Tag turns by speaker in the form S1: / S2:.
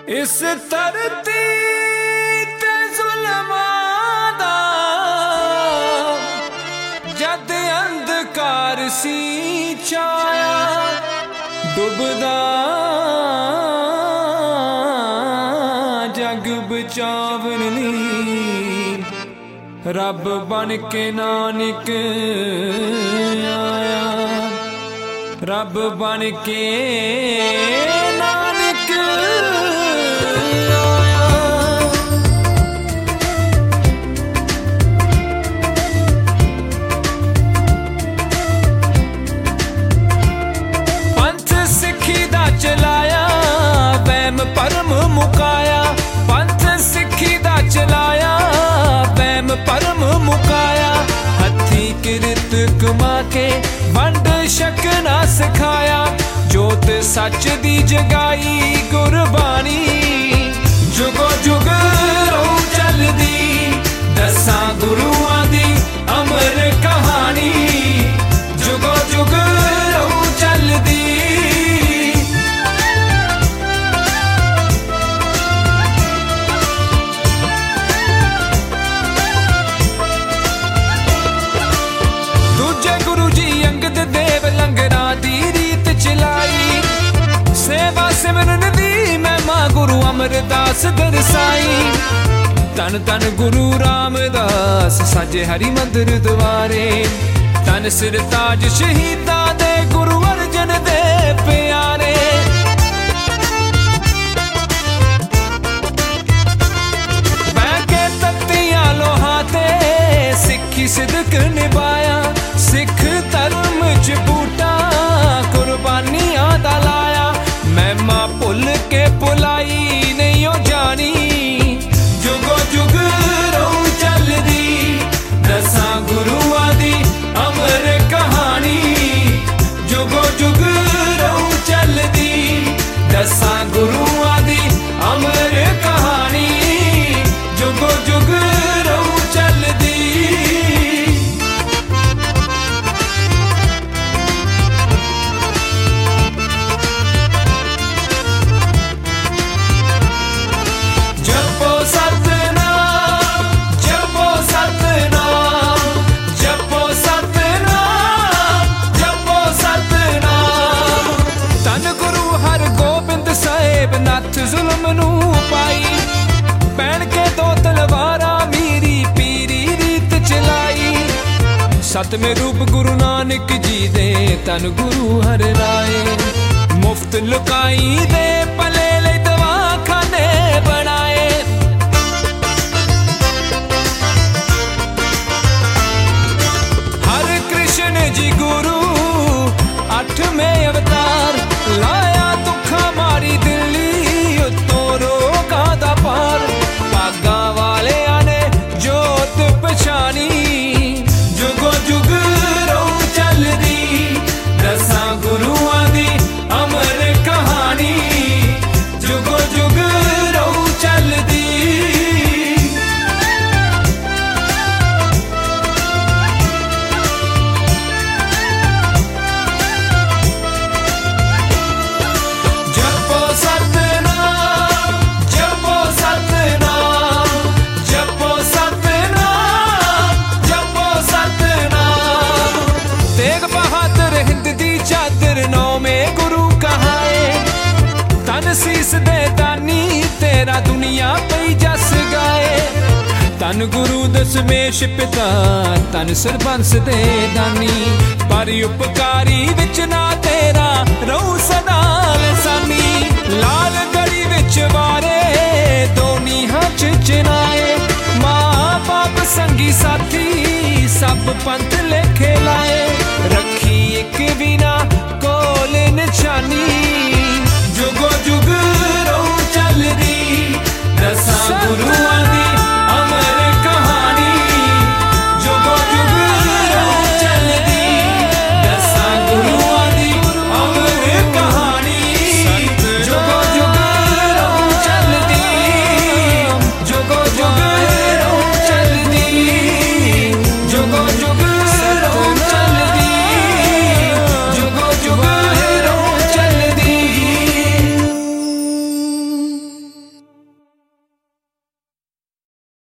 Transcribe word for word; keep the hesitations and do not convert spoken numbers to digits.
S1: इस धरती ते जुल्मां दा जद अंधकार सी छाया डुबदा जग बचावन लई रब बन के नानक आया रब बन के नानक आया। पंथ सिक्खी दा चलाया वहम भरम मुकाया पंथ सिक्खी दा चलाया वहम भरम मुकाया हथी किरत कमा के वंड शक ना सिखाया जोत सच दी जगाई गुरबानी जुगो जुग रहू चलदी दसां गुरुआं दी अमर कहानी जुगो जुग रहू चलदी। दूजे गुरु जी अंगद देव लंगरा दी रीत चलाई सेवा सिमरन दी महिमा गुरु अमरदास दरसाई तन तन गुरु रामदास साजे हरि मंदिर द्वारे तन सिर ताज शहीदा दे गुरु अर्जन दे प्यारे बैके तत्तियां लोहा ते सिक्खी सिदक निभाया सिख धर्म च बूटा कुर्बानियां दा लाया महिमा भुल के भुलाई नहीं ओ जानी जुगो जुग रहू चलदी दसां गुरुआं दी अमर कहानी जुगो जुग रहू चलदी दसां गुरुआं दी अमर कहानी जुगो जुग रहू चलदी। जुल्म नू पाई पैण के दो तलवारा मीरी पीरी रीत चलाई सतवें रूप गुरु नानक जी दे तन गुरु हर राए मुफ्त लुकाई दे पले ले दवाखाने बनाए हर कृष्ण जी गुरु अठवें अवतार लाया दुखा मारी दिल्ली भागा वाले आने जोत पछानी जुगो जुग रहू चलदी दसां गुरुआं दी अमर कहानी जुगो जुग रहू चलदी। जपो सतनाम जपो सतनाम जपो सतनाम जपो सतनाम तेग बहादुर हिंद दी चादर नौ में गुरु कहाए तन सीस दे दानी तेरा दुनिया पई जस गाए तन गुरु दसमेश पिता तन सरबंस दे दानी पर उपकारी विच ना तेरा रहू सदा लसानी लाल गड़ी विच वारे दोनी हच चिनाए माँ बाप संगी साथी सब पंथ लेखे लाए